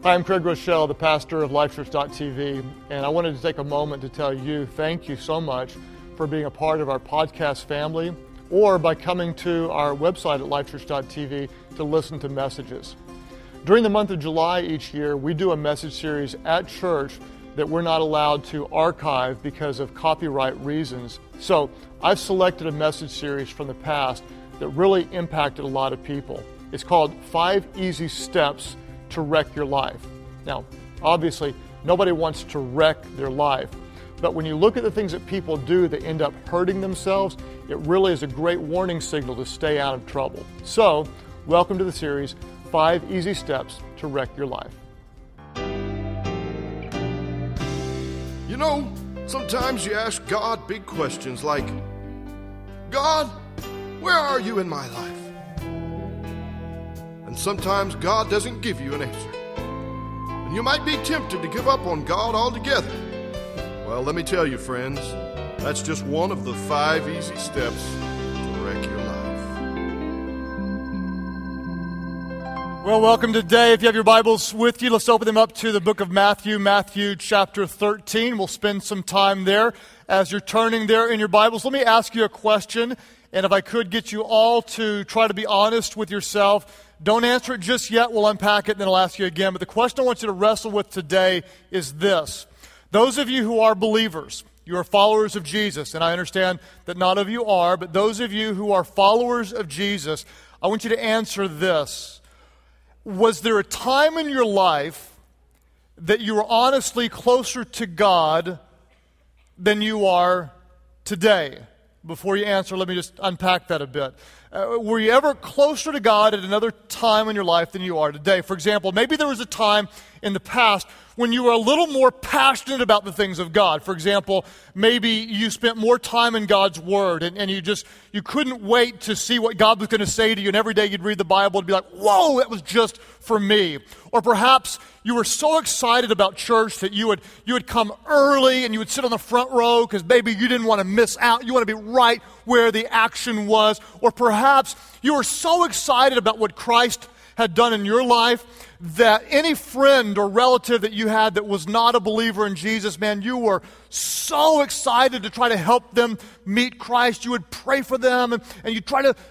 Hi, I'm Craig Rochelle, the pastor of LifeChurch.tv, and I wanted to take a moment to tell you thank you so much for being a part of our podcast family or by coming to our website at LifeChurch.tv to listen to messages. During the month of July each year, we do a message series at church that we're not allowed to archive because of copyright reasons. So I've selected a message series from the past that really impacted a lot of people. It's called 5 Easy Steps to Wreck Your Life. Now, obviously, nobody wants to wreck their life, but when you look at the things that people do that end up hurting themselves, it really is a great warning signal to stay out of trouble. So, welcome to the series, 5 Easy Steps to Wreck Your Life. You know, sometimes you ask God big questions like, God, where are you in my life? And sometimes God doesn't give you an answer. And you might be tempted to give up on God altogether. Well, let me tell you, friends, that's just one of the 5 easy steps to wreck your life. Well, welcome today. If you have your Bibles with you, let's open them up to the book of Matthew chapter 13. We'll spend some time there. As you're turning there in your Bibles, let me ask you a question. And if I could get you all to try to be honest with yourself, don't answer it just yet. We'll unpack it and then I'll ask you again. But the question I want you to wrestle with today is this. Those of you who are believers, you are followers of Jesus, and I understand that not of you are, but those of you who are followers of Jesus, I want you to answer this. Was there a time in your life that you were honestly closer to God than you are today? Before you answer, let me just unpack that a bit. Were you ever closer to God at another time in your life than you are today? For example, maybe there was a time in the past when you were a little more passionate about the things of God. For example, maybe you spent more time in God's Word and you couldn't wait to see what God was going to say to you, and every day you'd read the Bible and be like, whoa, that was just for me. Or perhaps you were so excited about church that you would come early and you would sit on the front row because maybe you didn't want to miss out. You want to be right where the action was. Or perhaps you were so excited about what Christ had done in your life that any friend or relative that you had that was not a believer in Jesus, man, you were so excited to try to help them meet Christ. You would pray for them and you'd try to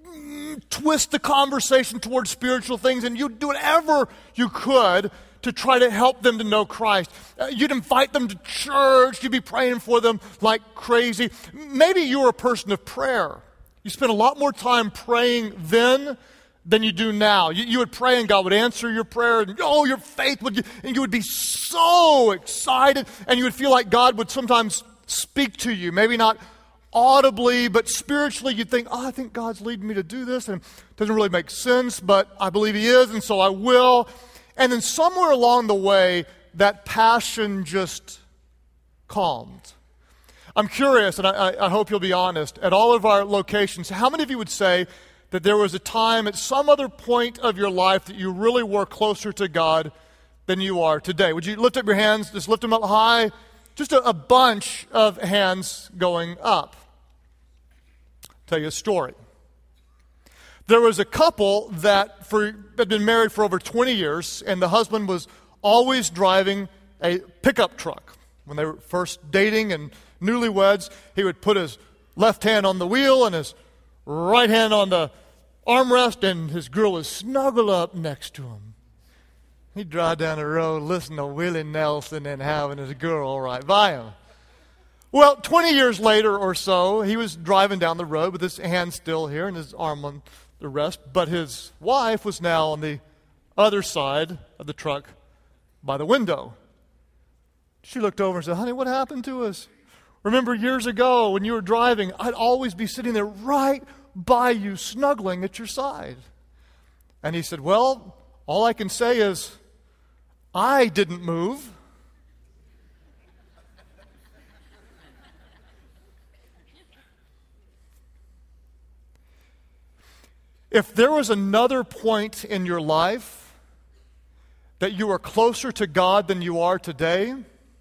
twist the conversation towards spiritual things, and you'd do whatever you could to try to help them to know Christ. You'd invite them to church. You'd be praying for them like crazy. Maybe you were a person of prayer. You spent a lot more time praying then than you do now. You would pray and God would answer your prayer, and your faith would, and you would be so excited, and you would feel like God would sometimes speak to you, maybe not audibly, but spiritually. You'd think, I think God's leading me to do this, and it doesn't really make sense, but I believe He is, and so I will. And then somewhere along the way, that passion just calmed. I'm curious, and I hope you'll be honest, at all of our locations, how many of you would say that there was a time at some other point of your life that you really were closer to God than you are today? Would you lift up your hands, just lift them up high? Just a bunch of hands going up. I'll tell you a story. There was a couple that had been married for over 20 years, and the husband was always driving a pickup truck. When they were first dating and newlyweds, he would put his left hand on the wheel and his right hand on the armrest, and his girl would snuggle up next to him. He'd drive down the road, listen to Willie Nelson, and having his girl right by him. Well, 20 years later or so, he was driving down the road with his hand still here and his arm on the rest, but his wife was now on the other side of the truck by the window. She looked over and said, honey, what happened to us? Remember years ago when you were driving, I'd always be sitting there right by you, snuggling at your side. And he said, well, all I can say is, I didn't move. If there was another point in your life that you are closer to God than you are today,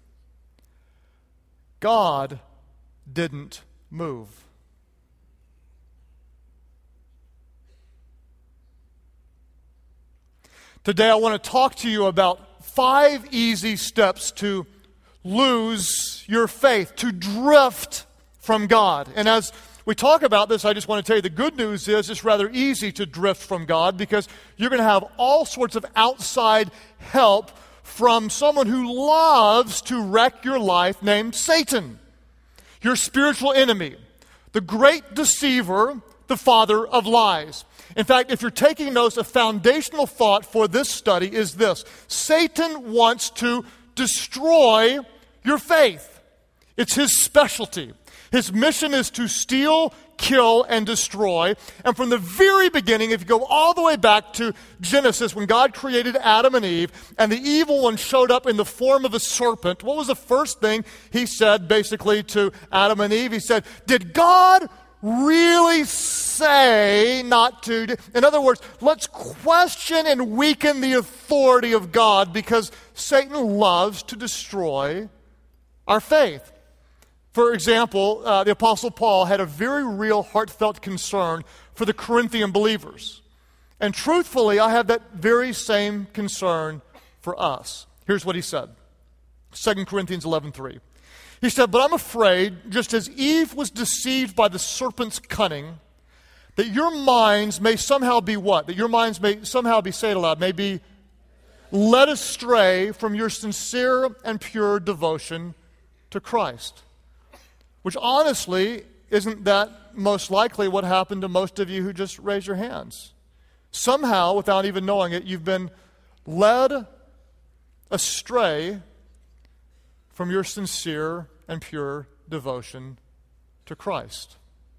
God didn't move. Today I want to talk to you about 5 easy steps to lose your faith, to drift from God. And as we talk about this, I just want to tell you the good news is it's rather easy to drift from God because you're going to have all sorts of outside help from someone who loves to wreck your life named Satan, your spiritual enemy, the great deceiver, the father of lies. In fact, if you're taking notes, a foundational thought for this study is this: Satan wants to destroy your faith. It's his specialty. His mission is to steal, kill, and destroy. And from the very beginning, if you go all the way back to Genesis, when God created Adam and Eve, and the evil one showed up in the form of a serpent, what was the first thing he said basically to Adam and Eve? He said, "Did God really say not to?" In other words, let's question and weaken the authority of God because Satan loves to destroy our faith. For example, the Apostle Paul had a very real, heartfelt concern for the Corinthian believers. And truthfully, I have that very same concern for us. Here's what he said, 2 Corinthians 11:3. He said, "But I'm afraid, just as Eve was deceived by the serpent's cunning, that your minds may somehow be" what? That your minds may somehow be, say it aloud, may be led astray from your sincere and pure devotion to Christ. Which honestly, isn't that most likely what happened to most of you who just raised your hands? Somehow, without even knowing it, you've been led astray from your sincere and pure devotion to Christ.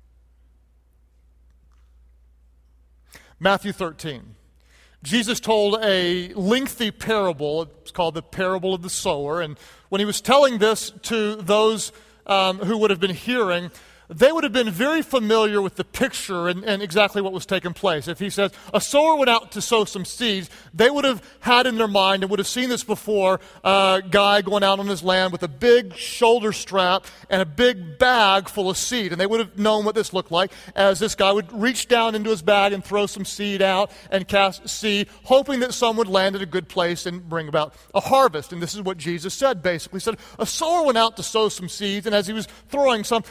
Matthew 13. Jesus told a lengthy parable. It's called the parable of the sower. And when he was telling this to those who would have been hearing, they would have been very familiar with the picture and exactly what was taking place. If he says, a sower went out to sow some seeds, they would have had in their mind and would have seen this before, a guy going out on his land with a big shoulder strap and a big bag full of seed. And they would have known what this looked like as this guy would reach down into his bag and throw some seed out and cast seed, hoping that some would land at a good place and bring about a harvest. And this is what Jesus said, basically. He said, a sower went out to sow some seeds, and as he was throwing some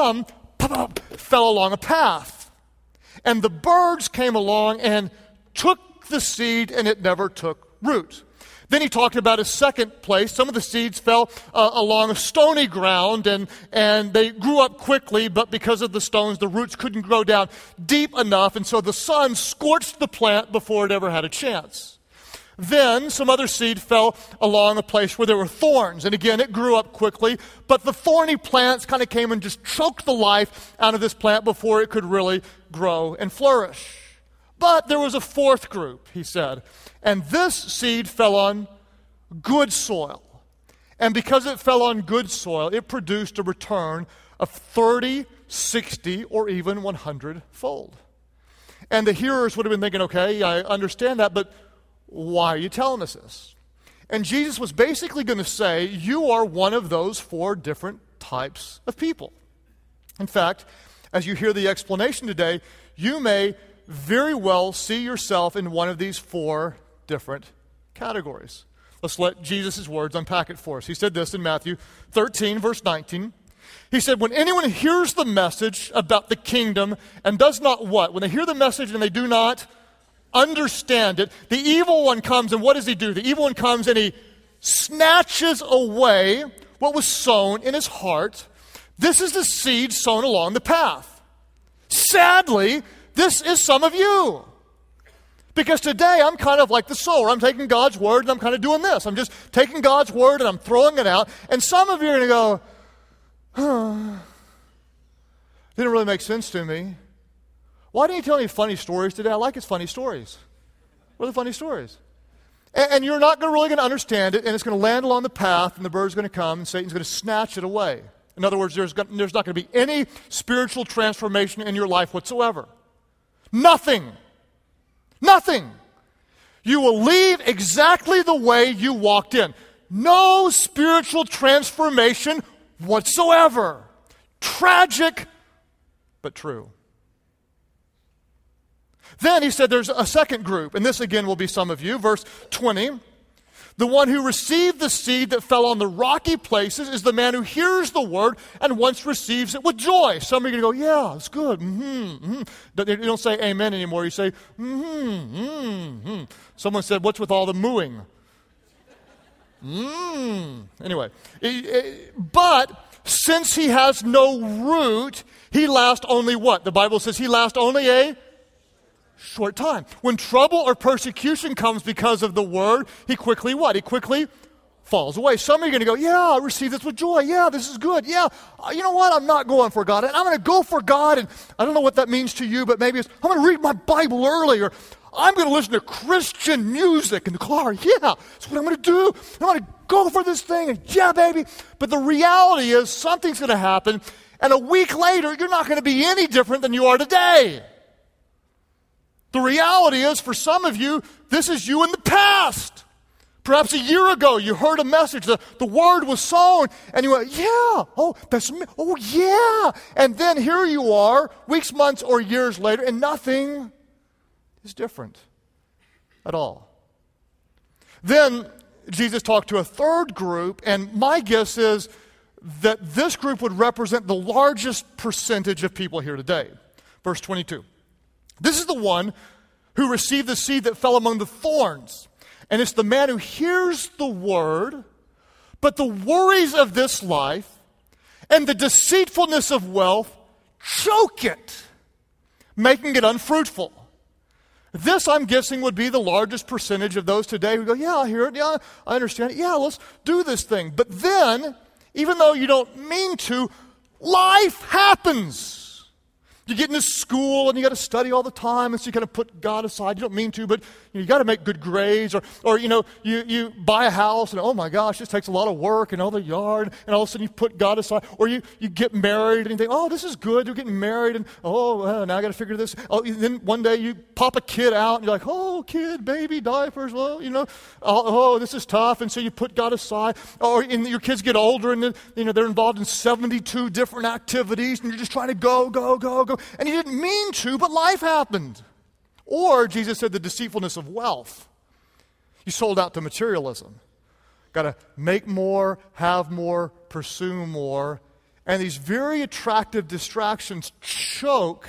fell along a path. And the birds came along and took the seed, and it never took root. Then he talked about a second place. Some of the seeds fell along a stony ground, and they grew up quickly, but because of the stones, the roots couldn't grow down deep enough, and so the sun scorched the plant before it ever had a chance. Then some other seed fell along a place where there were thorns. And again, it grew up quickly, but the thorny plants kind of came and just choked the life out of this plant before it could really grow and flourish. But there was a fourth group, he said, and this seed fell on good soil. And because it fell on good soil, it produced a return of 30, 60, or even 100-fold. And the hearers would have been thinking, okay, I understand that, but why are you telling us this? And Jesus was basically going to say, you are one of those 4 different types of people. In fact, as you hear the explanation today, you may very well see yourself in one of these 4 different categories. Let's let Jesus' words unpack it for us. He said this in Matthew 13, verse 19. He said, when anyone hears the message about the kingdom and does not what? When they hear the message and they do not understand it, the evil one comes, and what does he do? The evil one comes and he snatches away what was sown in his heart. This is the seed sown along the path. Sadly, this is some of you. Because today I'm kind of like the sower. I'm taking God's word and I'm kind of doing this. I'm just taking God's word and I'm throwing it out. And some of you are going to go, didn't really make sense to me. Why didn't you tell any funny stories today? I like his funny stories. What are the funny stories? And you're not really going to understand it, and it's going to land along the path, and the bird's going to come, and Satan's going to snatch it away. In other words, there's not going to be any spiritual transformation in your life whatsoever. Nothing. Nothing. You will leave exactly the way you walked in. No spiritual transformation whatsoever. Tragic, but true. Then he said there's a second group, and this again will be some of you. Verse 20, the one who received the seed that fell on the rocky places is the man who hears the word and once receives it with joy. Some are going to go, yeah, it's good. You don't say amen anymore. You say, Someone said, what's with all the mooing? Anyway, but since he has no root, he lasts only what? The Bible says he lasts only a short time. When trouble or persecution comes because of the word, he quickly what? He quickly falls away. Some are going to go, yeah, I receive this with joy. Yeah, this is good. Yeah, you know what? I'm not going for God. And I'm going to go for God. And I don't know what that means to you, but maybe it's, I'm going to read my Bible early, or I'm going to listen to Christian music in the car. Yeah, that's what I'm going to do. I'm going to go for this thing. And yeah, baby. But the reality is something's going to happen. And a week later, you're not going to be any different than you are today. The reality is, for some of you, this is you in the past. Perhaps a year ago, you heard a message, the word was sown, and you went, yeah, oh, that's me. Oh, yeah. And then here you are, weeks, months, or years later, and nothing is different at all. Then Jesus talked to a third group, and my guess is that this group would represent the largest percentage of people here today. Verse 22. This is the one who received the seed that fell among the thorns. And it's the man who hears the word, but the worries of this life and the deceitfulness of wealth choke it, making it unfruitful. This, I'm guessing, would be the largest percentage of those today who go, yeah, I hear it, yeah, I understand it, yeah, let's do this thing. But then, even though you don't mean to, life happens. You get into school and you got to study all the time, and so you kind of put God aside. You don't mean to, but you got to make good grades, or you buy a house and oh my gosh, this takes a lot of work and all the yard, and all of a sudden you put God aside, or you get married and you think, oh, this is good, you're getting married, and now I got to figure this. Oh, then one day you pop a kid out and you're like, oh, kid, baby, diapers, well, this is tough, and so you put God aside. Or your kids get older and they're involved in 72 different activities, and you're just trying to go. And you didn't mean to, but life happened. Or, Jesus said, the deceitfulness of wealth. You sold out to materialism. Got to make more, have more, pursue more. And these very attractive distractions choke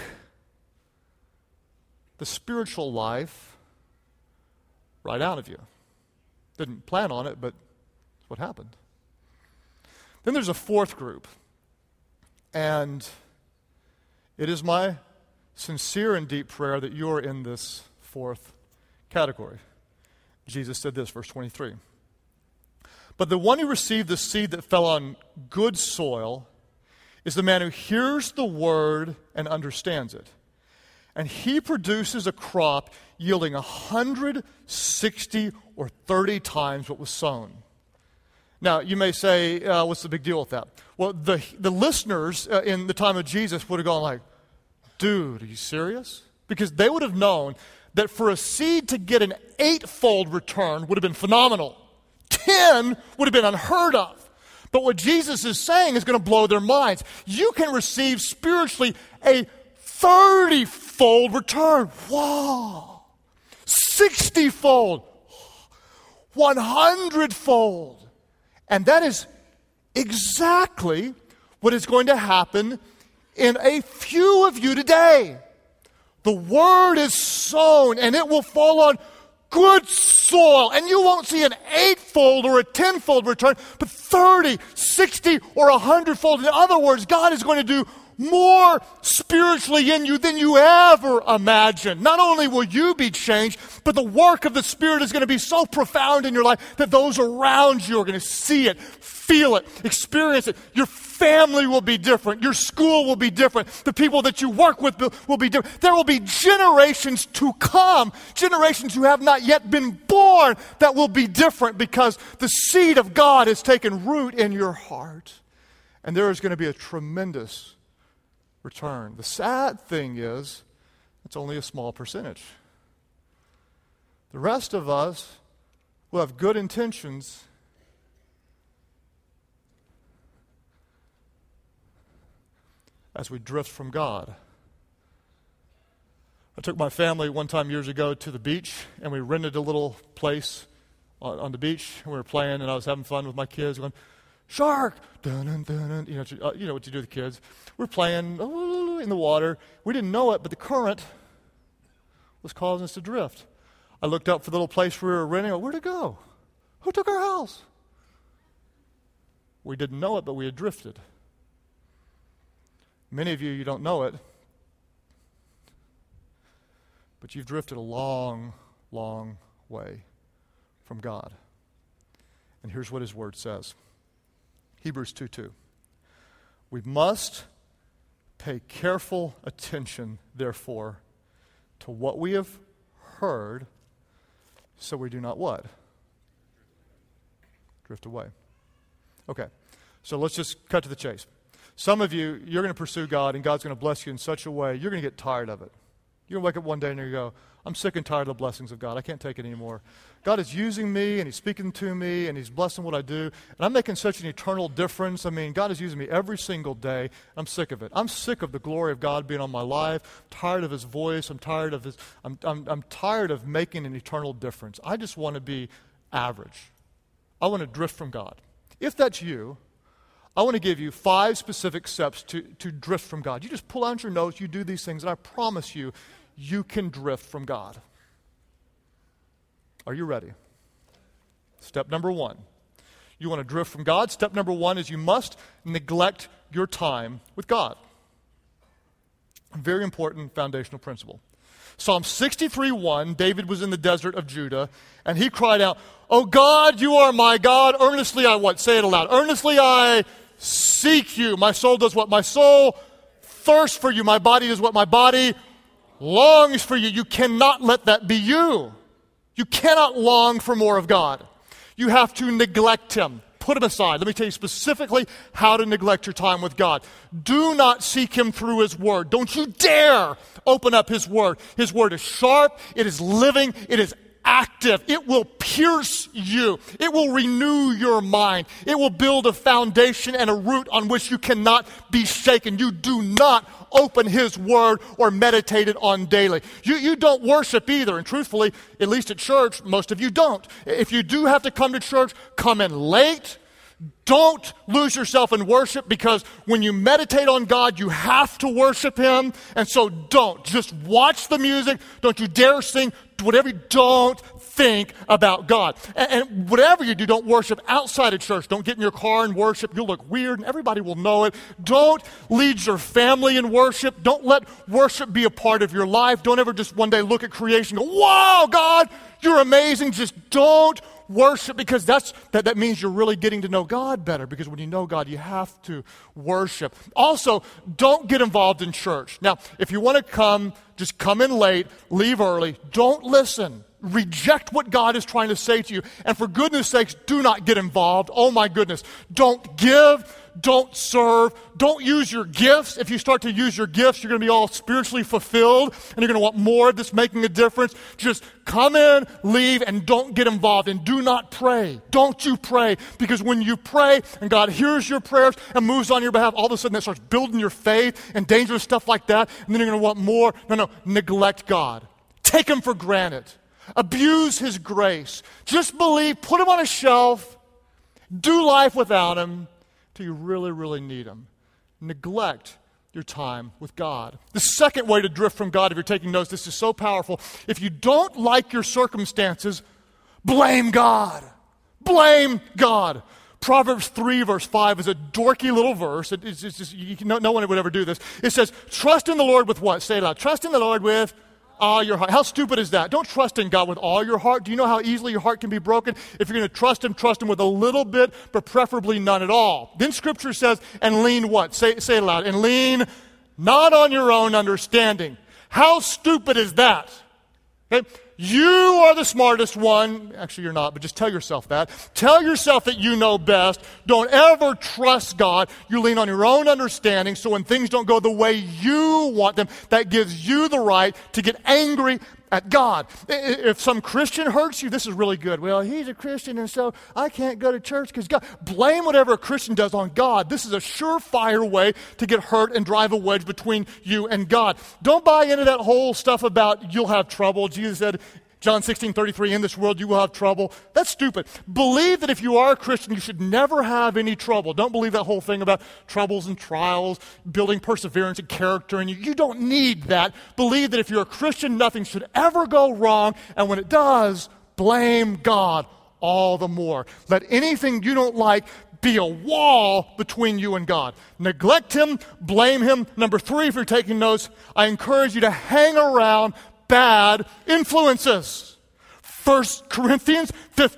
the spiritual life right out of you. Didn't plan on it, but that's what happened. Then there's a fourth group. And it is my sincere and deep prayer that you are in this fourth category. Jesus said this, verse 23. But the one who received the seed that fell on good soil is the man who hears the word and understands it. And he produces a crop yielding 160 or 30 times what was sown. Now, you may say, what's the big deal with that? Well, the listeners in the time of Jesus would have gone like, dude, are you serious? Because they would have known that for a seed to get an 8-fold return would have been phenomenal. 10 would have been unheard of. But what Jesus is saying is going to blow their minds. You can receive spiritually a 30-fold return. Wow. 60-fold. 100-fold. And that is exactly what is going to happen in a few of you today. The word is sown, and it will fall on good soil, and you won't see an 8-fold or a 10-fold return, but 30, 60, or 100-fold. In other words, God is going to do more spiritually in you than you ever imagined. Not only will you be changed, but the work of the Spirit is going to be so profound in your life that those around you are going to see it, feel it, experience it. Your family will be different. Your school will be different. The people that you work with will be different. There will be generations to come, generations who have not yet been born, that will be different because the seed of God has taken root in your heart. And there is going to be a tremendous return. The sad thing is, it's only a small percentage. The rest of us will have good intentions, as we drift from God. I took my family one time years ago to the beach, and we rented a little place on the beach, and we were playing, and I was having fun with my kids, going, shark! Dun, dun, dun, dun. You know what you do with the kids. We're playing in the water. We didn't know it, but the current was causing us to drift. I looked up for the little place we were renting. Where'd it go? Who took our house? We didn't know it, but we had drifted. Many of you don't know it, but you've drifted a long, long way from God. And here's what his word says. Hebrews 2:2. We must pay careful attention, therefore, to what we have heard, so we do not what? Drift away. Okay, so let's just cut to the chase. Some of you, you're going to pursue God, and God's going to bless you in such a way, you're going to get tired of it. You're going to wake up one day and you go, I'm sick and tired of the blessings of God. I can't take it anymore. God is using me, and he's speaking to me, and he's blessing what I do, and I'm making such an eternal difference. I mean, God is using me every single day. I'm sick of it. I'm sick of the glory of God being on my life. I'm tired of his voice. I'm tired of making an eternal difference. I just want to be average. I want to drift from God. If that's you, I want to give you 5 specific steps to drift from God. You just pull out your notes, you do these things, and I promise you, you can drift from God. Are you ready? Step number 1. You want to drift from God? Step number 1 is you must neglect your time with God. A very important foundational principle. Psalm 63:1, David was in the desert of Judah, and he cried out, "Oh God, you are my God. Earnestly I" what? Say it aloud. "Earnestly I seek you." My soul does what? My soul thirsts for you. My body does what? My body longs for you. You cannot let that be you. You cannot long for more of God. You have to neglect him. Put him aside. Let me tell you specifically how to neglect your time with God. Do not seek him through his word. Don't you dare open up his word. His word is sharp. It is living. It is active. It will pierce you. It will renew your mind. It will build a foundation and a root on which you cannot be shaken. You do not open his word or meditate it on daily. You don't worship either. And truthfully, at least at church, most of you don't. If you do have to come to church, come in late. Don't lose yourself in worship, because when you meditate on God, you have to worship him. And so don't. Just watch the music. Don't you dare sing. Whatever you don't think about God. And whatever you do, don't worship outside of church. Don't get in your car and worship. You'll look weird and everybody will know it. Don't lead your family in worship. Don't let worship be a part of your life. Don't ever just one day look at creation and go, "Wow, God, you're amazing." Just don't worship, because that means you're really getting to know God better, because when you know God, you have to worship. Also, don't get involved in church. Now, if you want to come, just come in late, leave early. Don't listen. Reject what God is trying to say to you. And for goodness sakes, do not get involved. Oh my goodness. Don't give. Don't serve. Don't use your gifts. If you start to use your gifts, you're going to be all spiritually fulfilled, and you're going to want more of this making a difference. Just come in, leave, and don't get involved. And do not pray. Don't you pray. Because when you pray and God hears your prayers and moves on your behalf, all of a sudden that starts building your faith and dangerous stuff like that. And then you're going to want more. No. Neglect God. Take him for granted. Abuse his grace. Just believe. Put him on a shelf. Do life without him. You really, really need him. Neglect your time with God. The second way to drift from God, if you're taking notes, this is so powerful. If you don't like your circumstances, blame God. Blame God. Proverbs 3 verse 5 is a dorky little verse. It's just, no one would ever do this. It says, trust in the Lord with what? Say it out. Trust in the Lord with all your heart. How stupid is that? Don't trust in God with all your heart. Do you know how easily your heart can be broken? If you're going to trust him with a little bit, but preferably none at all. Then Scripture says, and lean what? Say it aloud. And lean not on your own understanding. How stupid is that? Okay? You are the smartest one. Actually, you're not, but just tell yourself that. Tell yourself that you know best. Don't ever trust God. You lean on your own understanding, so when things don't go the way you want them, that gives you the right to get angry at God. If some Christian hurts you, this is really good. Well, he's a Christian and so I can't go to church because God. Blame whatever a Christian does on God. This is a surefire way to get hurt and drive a wedge between you and God. Don't buy into that whole stuff about you'll have trouble. Jesus said, John 16:33, in this world you will have trouble. That's stupid. Believe that if you are a Christian, you should never have any trouble. Don't believe that whole thing about troubles and trials, building perseverance and character in you. You don't need that. Believe that if you're a Christian, nothing should ever go wrong. And when it does, blame God all the more. Let anything you don't like be a wall between you and God. Neglect him, blame him. Number 3, if you're taking notes, I encourage you to hang around bad influences. 1 Corinthians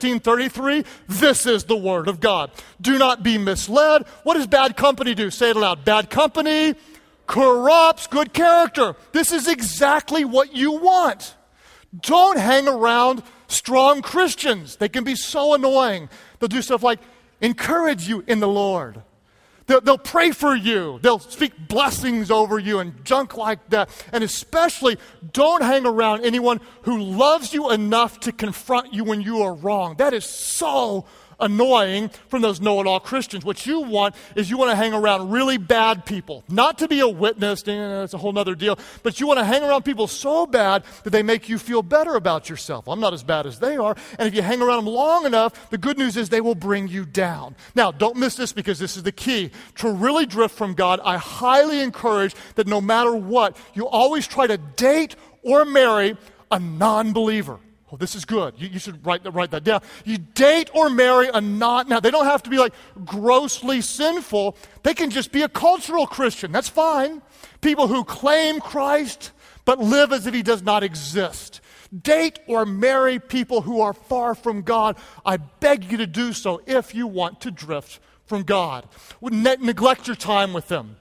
15:33, this is the word of God. Do not be misled. What does bad company do? Say it aloud. Bad company corrupts good character. This is exactly what you want. Don't hang around strong Christians. They can be so annoying. They'll do stuff like encourage you in the Lord. They'll pray for you. They'll speak blessings over you and junk like that. And especially, don't hang around anyone who loves you enough to confront you when you are wrong. That is so annoying from those know-it-all Christians. What you want is you want to hang around really bad people. Not to be a witness, that's a whole other deal, but you want to hang around people so bad that they make you feel better about yourself. I'm not as bad as they are. And if you hang around them long enough, the good news is they will bring you down. Now, don't miss this because this is the key. To really drift from God, I highly encourage that no matter what, you always try to date or marry a non-believer. Oh, this is good. You should write that down. You date or marry a now they don't have to be like grossly sinful. They can just be a cultural Christian. That's fine. People who claim Christ but live as if he does not exist. Date or marry people who are far from God. I beg you to do so if you want to drift from God. Neglect your time with them.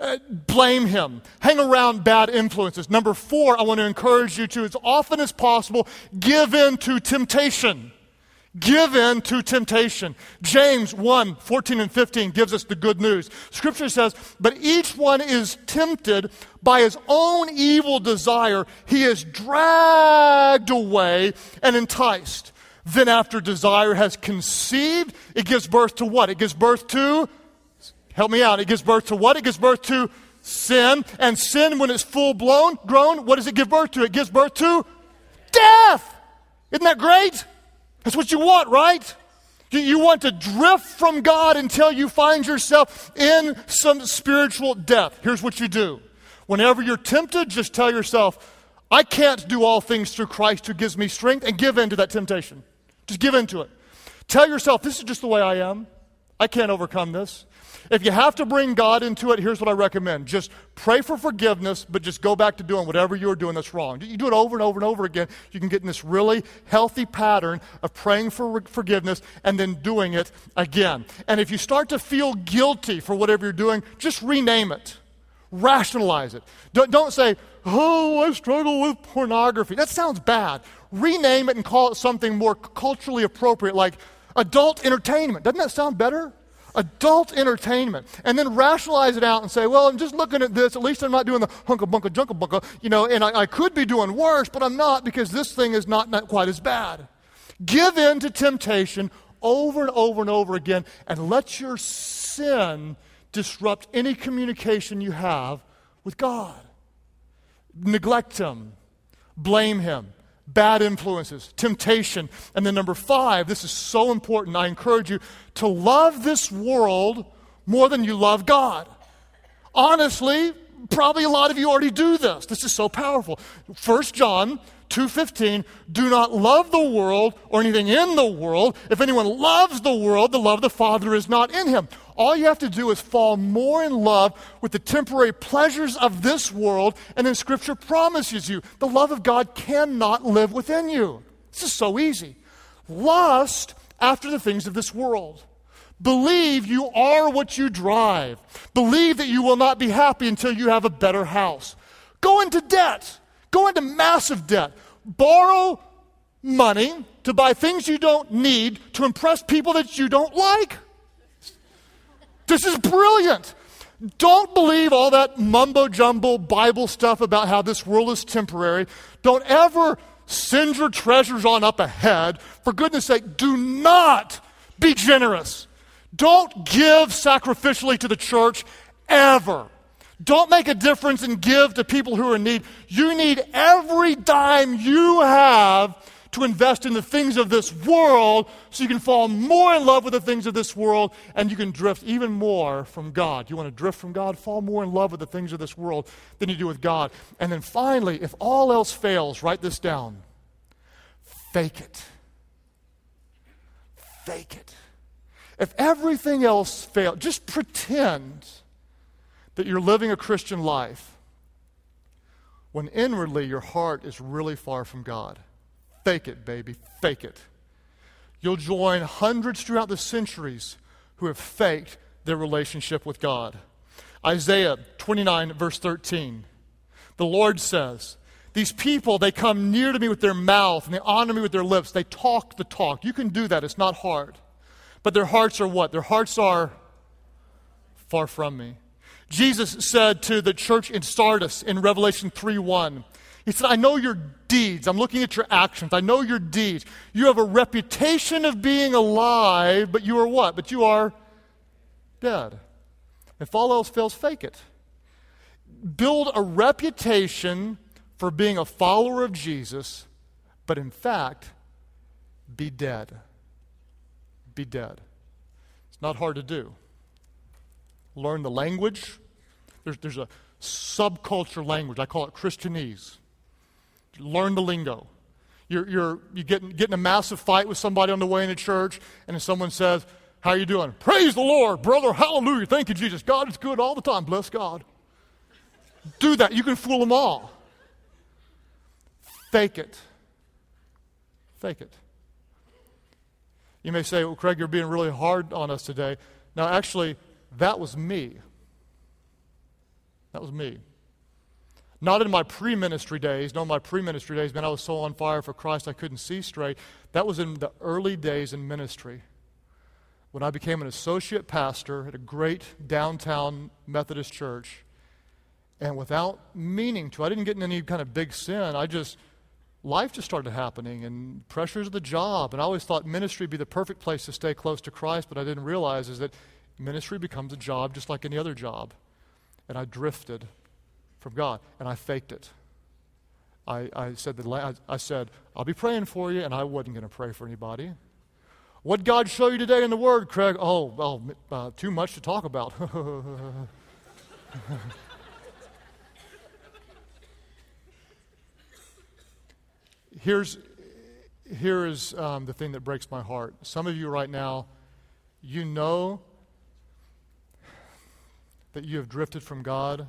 Blame him. Hang around bad influences. Number 4, I want to encourage you to, as often as possible, give in to temptation. Give in to temptation. James 1:14 and 15 gives us the good news. Scripture says, but each one is tempted by his own evil desire. He is dragged away and enticed. Then after desire has conceived, it gives birth to what? It gives birth to help me out. It gives birth to what? It gives birth to sin. And sin, when it's full-blown, grown, what does it give birth to? It gives birth to death. Isn't that great? That's what you want, right? You want to drift from God until you find yourself in some spiritual death. Here's what you do. Whenever you're tempted, just tell yourself, I can't do all things through Christ who gives me strength, and give in to that temptation. Just give in to it. Tell yourself, this is just the way I am. I can't overcome this. If you have to bring God into it, here's what I recommend. Just pray for forgiveness, but just go back to doing whatever you were doing that's wrong. You do it over and over and over again. You can get in this really healthy pattern of praying for forgiveness and then doing it again. And if you start to feel guilty for whatever you're doing, just rename it. Rationalize it. Don't say, oh, I struggle with pornography. That sounds bad. Rename it and call it something more culturally appropriate, like adult entertainment. Doesn't that sound better? Adult entertainment. And then rationalize it out and say, well, I'm just looking at this. At least I'm not doing the hunka-bunka, junka-bunka, and I could be doing worse, but I'm not because this thing is not quite as bad. Give in to temptation over and over and over again and let your sin disrupt any communication you have with God. Neglect him. Blame him. Bad influences, temptation. And then number 5, this is so important. I encourage you to love this world more than you love God. Honestly, probably a lot of you already do this. This is so powerful. 1 John 2:15, do not love the world or anything in the world. If anyone loves the world, the love of the Father is not in him. All you have to do is fall more in love with the temporary pleasures of this world, and then Scripture promises you the love of God cannot live within you. This is so easy. Lust after the things of this world. Believe you are what you drive. Believe that you will not be happy until you have a better house. Go into debt. Go into massive debt. Borrow money to buy things you don't need to impress people that you don't like. This is brilliant. Don't believe all that mumbo-jumbo Bible stuff about how this world is temporary. Don't ever send your treasures on up ahead. For goodness sake, do not be generous. Don't give sacrificially to the church ever. Don't make a difference and give to people who are in need. You need every dime you have to invest in the things of this world so you can fall more in love with the things of this world and you can drift even more from God. You want to drift from God? Fall more in love with the things of this world than you do with God. And then finally, if all else fails, write this down. Fake it. Fake it. If everything else fails, just pretend that you're living a Christian life when inwardly your heart is really far from God. Fake it, baby. Fake it. You'll join hundreds throughout the centuries who have faked their relationship with God. Isaiah 29, verse 13. The Lord says, these people, they come near to me with their mouth and they honor me with their lips. They talk the talk. You can do that. It's not hard. But their hearts are what? Their hearts are far from me. Jesus said to the church in Sardis in Revelation 3:1, he said, I know your deeds. I'm looking at your actions. I know your deeds. You have a reputation of being alive, but you are what? But you are dead. If all else fails, fake it. Build a reputation for being a follower of Jesus, but in fact, be dead. Be dead. It's not hard to do. Learn the language. There's a subculture language. I call it Christianese. Learn the lingo. You get in a massive fight with somebody on the way into church, and if someone says, how are you doing? Praise the Lord, brother. Hallelujah. Thank you, Jesus. God is good all the time. Bless God. Do that. You can fool them all. Fake it. Fake it. You may say, well, Craig, you're being really hard on us today. Now, actually, that was me. That was me. Not in my pre-ministry days. No, my pre-ministry days, man, I was so on fire for Christ I couldn't see straight. That was in the early days in ministry. When I became an associate pastor at a great downtown Methodist church, and without meaning to, I didn't get in any kind of big sin. Life just started happening, and pressures of the job. And I always thought ministry would be the perfect place to stay close to Christ, but I didn't realize is that ministry becomes a job just like any other job. And I drifted from God, and I faked it. I said, I'll be praying for you, and I wasn't going to pray for anybody. What did God show you today in the Word, Craig? Too much to talk about. Here is the thing that breaks my heart. Some of you right now, you know that you have drifted from God,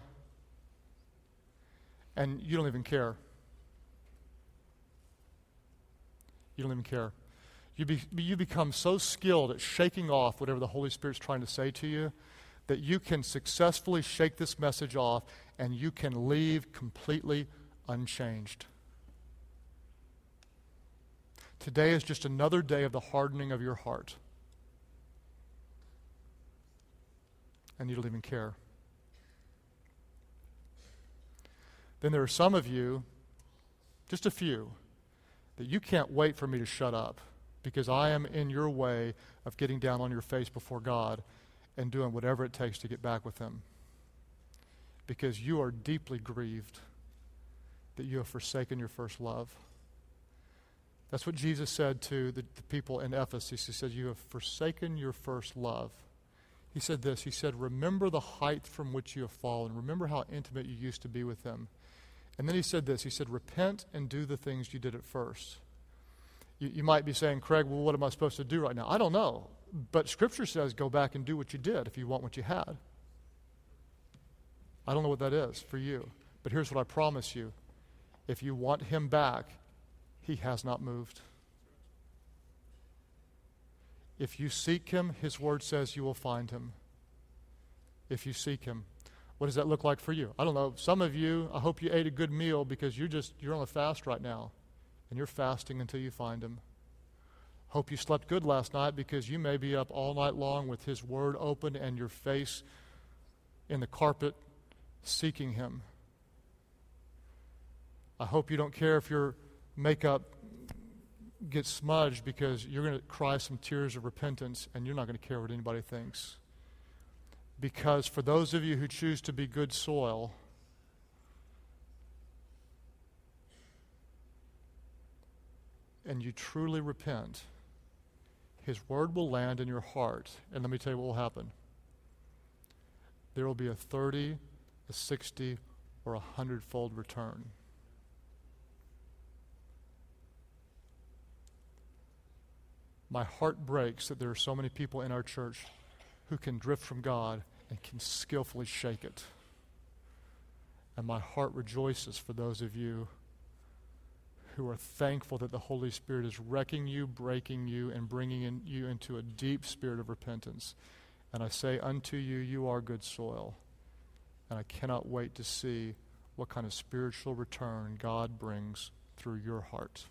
and you don't even care. You don't even care. You become so skilled at shaking off whatever the Holy Spirit's trying to say to you that you can successfully shake this message off and you can leave completely unchanged. Today is just another day of the hardening of your heart. And you don't even care. Then there are some of you, just a few, that you can't wait for me to shut up because I am in your way of getting down on your face before God and doing whatever it takes to get back with Him. Because you are deeply grieved that you have forsaken your first love. That's what Jesus said to the people in Ephesus. He said, you have forsaken your first love. He said this, he said, remember the height from which you have fallen. Remember how intimate you used to be with Him. And then he said this, he said, repent and do the things you did at first. You might be saying, Craig, well, what am I supposed to do right now? I don't know. But Scripture says go back and do what you did if you want what you had. I don't know what that is for you. But here's what I promise you. If you want Him back, He has not moved. If you seek Him, His Word says you will find Him. If you seek Him. What does that look like for you? I don't know. Some of you, I hope you ate a good meal because you're on a fast right now. And you're fasting until you find Him. Hope you slept good last night because you may be up all night long with His Word open and your face in the carpet seeking Him. I hope you don't care if your makeup gets smudged, because you're going to cry some tears of repentance and you're not going to care what anybody thinks. Because for those of you who choose to be good soil, and you truly repent, His word will land in your heart. And let me tell you what will happen. There will be a 30, a 60, or a 100-fold return. My heart breaks that there are so many people in our church who can drift from God and can skillfully shake it. And my heart rejoices for those of you who are thankful that the Holy Spirit is wrecking you, breaking you, and bringing you into a deep spirit of repentance. And I say unto you, you are good soil. And I cannot wait to see what kind of spiritual return God brings through your heart.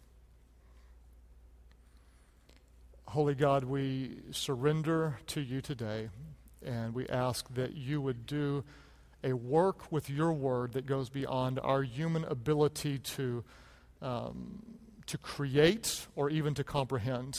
Holy God, we surrender to you today, and we ask that you would do a work with your word that goes beyond our human ability to create or even to comprehend.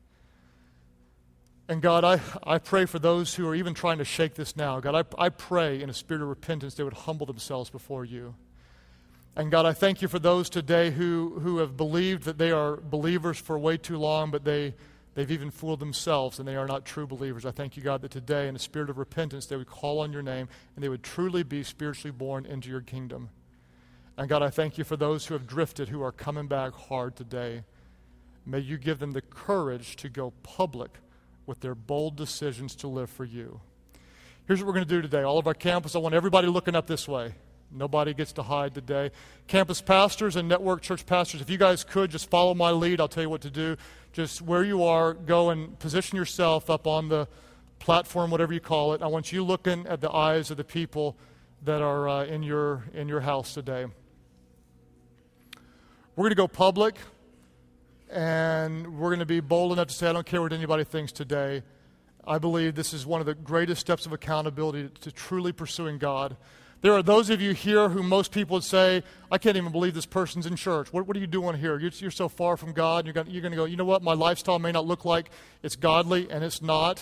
And God, I pray for those who are even trying to shake this now. God, I pray in a spirit of repentance they would humble themselves before you. And God, I thank you for those today who have believed that they are believers for way too long, but they've even fooled themselves and they are not true believers. I thank you, God, that today in a spirit of repentance they would call on your name and they would truly be spiritually born into your kingdom. And God, I thank you for those who have drifted, who are coming back hard today. May you give them the courage to go public with their bold decisions to live for you. Here's what we're going to do today. All of our campus, I want everybody looking up this way. Nobody gets to hide today. Campus pastors and network church pastors, if you guys could just follow my lead, I'll tell you what to do. Just where you are, go and position yourself up on the platform, whatever you call it. I want you looking at the eyes of the people that are in your house today. We're going to go public, and we're going to be bold enough to say, I don't care what anybody thinks today. I believe this is one of the greatest steps of accountability to truly pursuing God. There are those of you here who most people would say, I can't even believe this person's in church. What are you doing here? You're so far from God. You're going to go, you know what? My lifestyle may not look like it's godly, and it's not.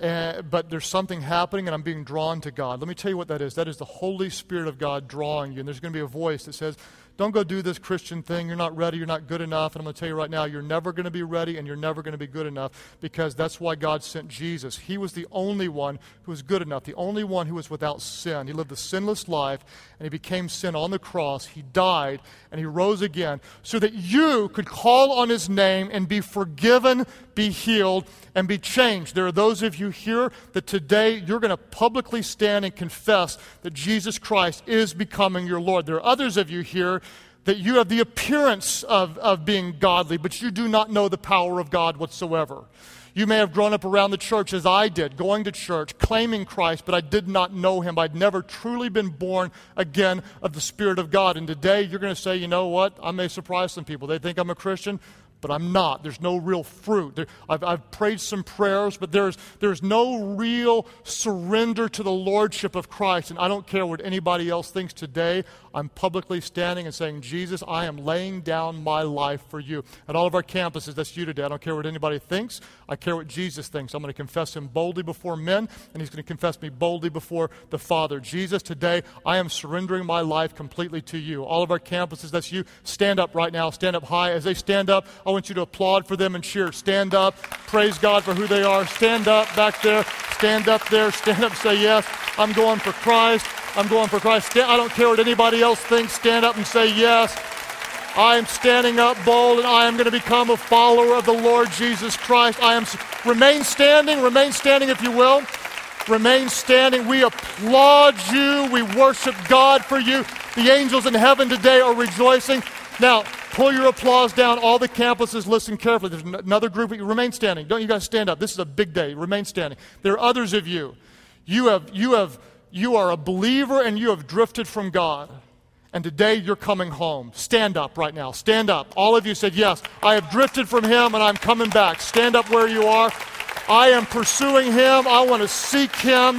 But there's something happening, and I'm being drawn to God. Let me tell you what that is. That is the Holy Spirit of God drawing you. And there's going to be a voice that says, don't go do this Christian thing. You're not ready. You're not good enough. And I'm going to tell you right now, you're never going to be ready and you're never going to be good enough, because that's why God sent Jesus. He was the only one who was good enough, the only one who was without sin. He lived a sinless life, and he became sin on the cross. He died, and he rose again so that you could call on his name and be forgiven, be healed, and be changed. There are those of you here that today you're going to publicly stand and confess that Jesus Christ is becoming your Lord. There are others of you here that you have the appearance of being godly, but you do not know the power of God whatsoever. You may have grown up around the church as I did, going to church, claiming Christ, but I did not know him. I'd never truly been born again of the Spirit of God. And today you're going to say, you know what? I may surprise some people. They think I'm a Christian, but I'm not. There's no real fruit. I've prayed some prayers, but there's no real surrender to the Lordship of Christ. And I don't care what anybody else thinks today. I'm publicly standing and saying, Jesus, I am laying down my life for you. At all of our campuses, that's you today. I don't care what anybody thinks. I care what Jesus thinks. I'm going to confess him boldly before men, and he's going to confess me boldly before the Father. Jesus, today, I am surrendering my life completely to you. All of our campuses, that's you. Stand up right now. Stand up high. As they stand up, I want you to applaud for them and cheer. Stand up. Praise God for who they are. Stand up back there. Stand up there. Stand up and say, yes, I'm going for Christ. I'm going for Christ. I don't care what anybody else thinks. Stand up and say, yes, I am standing up bold, and I am going to become a follower of the Lord Jesus Christ. Remain standing if you will. Remain standing. We applaud you. We worship God for you. The angels in heaven today are rejoicing. Now, pull your applause down. All the campuses, listen carefully. There's another group. Remain standing. Don't you guys stand up. This is a big day. Remain standing. There are others of you. You are a believer, and you have drifted from God. And today you're coming home. Stand up right now. Stand up. All of you said, yes, I have drifted from him and I'm coming back. Stand up where you are. I am pursuing him. I want to seek him.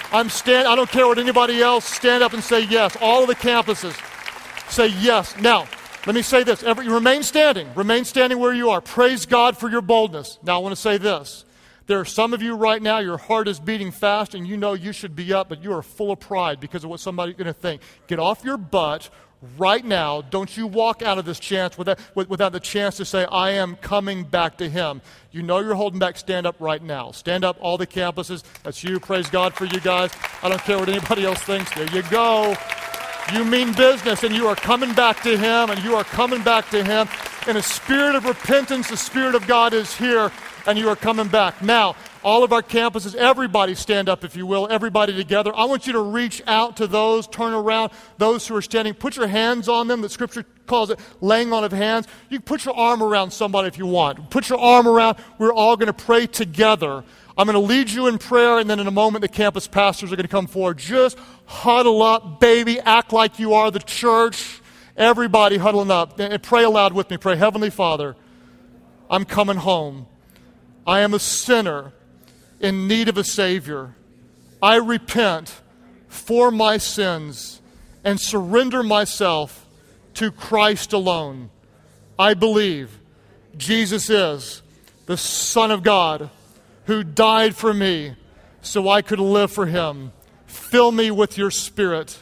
I don't care what anybody else, stand up and say yes. All of the campuses, say yes. Now, let me say this. Remain standing where you are. Praise God for your boldness. Now, I want to say this. There are some of you right now, your heart is beating fast, and you know you should be up, but you are full of pride because of what somebody's going to think. Get off your butt right now. Don't you walk out of this chance without the chance to say, I am coming back to Him. You know you're holding back. Stand up right now. Stand up, all the campuses. That's you. Praise God for you guys. I don't care what anybody else thinks. There you go. You mean business, and you are coming back to Him, and you are coming back to Him. In a spirit of repentance, the Spirit of God is here, and you are coming back. Now, all of our campuses, everybody stand up, if you will, everybody together. I want you to reach out to those, turn around, those who are standing. Put your hands on them. The Scripture calls it laying on of hands. You can put your arm around somebody if you want. Put your arm around. We're all going to pray together. I'm going to lead you in prayer, and then in a moment the campus pastors are going to come forward. Just huddle up, baby. Act like you are the church. Everybody huddling up. And pray aloud with me. Pray, Heavenly Father, I'm coming home. I am a sinner in need of a Savior. I repent for my sins and surrender myself to Christ alone. I believe Jesus is the Son of God who died for me so I could live for Him. Fill me with your Spirit.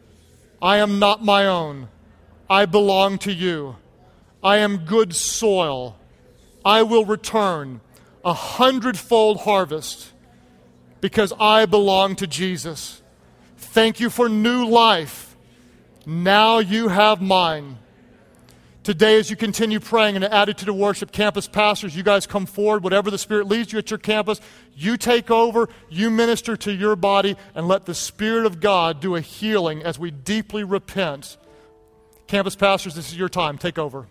I am not my own. I belong to you. I am good soil. I will return 100-fold harvest because I belong to Jesus. Thank you for new life. Now you have mine. Today, as you continue praying in an attitude of worship, campus pastors, you guys come forward. Whatever the Spirit leads you at your campus, you take over, you minister to your body, and let the Spirit of God do a healing as we deeply repent. Campus pastors, this is your time. Take over.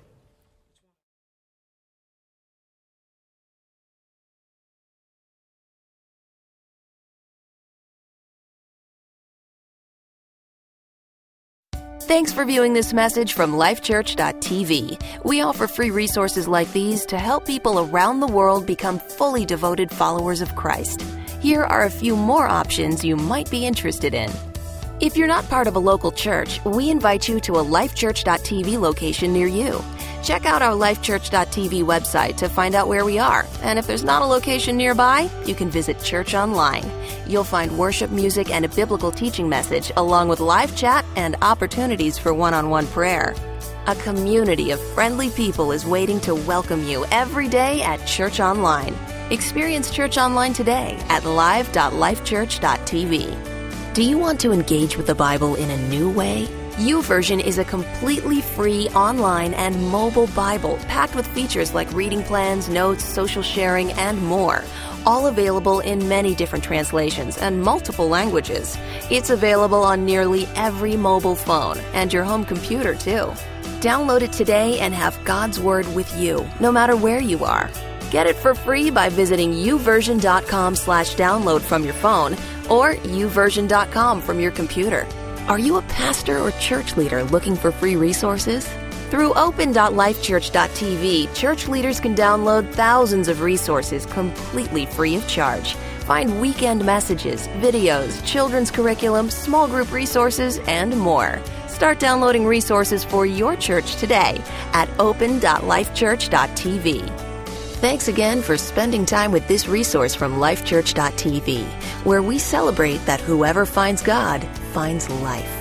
Thanks for viewing this message from lifechurch.tv. We offer free resources like these to help people around the world become fully devoted followers of Christ. Here are a few more options you might be interested in. If you're not part of a local church, we invite you to a lifechurch.tv location near you. Check out our lifechurch.tv website to find out where we are. And if there's not a location nearby, you can visit Church Online. You'll find worship music and a biblical teaching message, along with live chat and opportunities for one-on-one prayer. A community of friendly people is waiting to welcome you every day at Church Online. Experience Church Online today at live.lifechurch.tv. Do you want to engage with the Bible in a new way? YouVersion is a completely free online and mobile Bible packed with features like reading plans, notes, social sharing, and more. All available in many different translations and multiple languages. It's available on nearly every mobile phone and your home computer, too. Download it today and have God's Word with you, no matter where you are. Get it for free by visiting youversion.com/download from your phone or youversion.com from your computer. Are you a pastor or church leader looking for free resources? Through open.lifechurch.tv, church leaders can download thousands of resources completely free of charge. Find weekend messages, videos, children's curriculum, small group resources, and more. Start downloading resources for your church today at open.lifechurch.tv. Thanks again for spending time with this resource from lifechurch.tv, where we celebrate that whoever finds God finds life.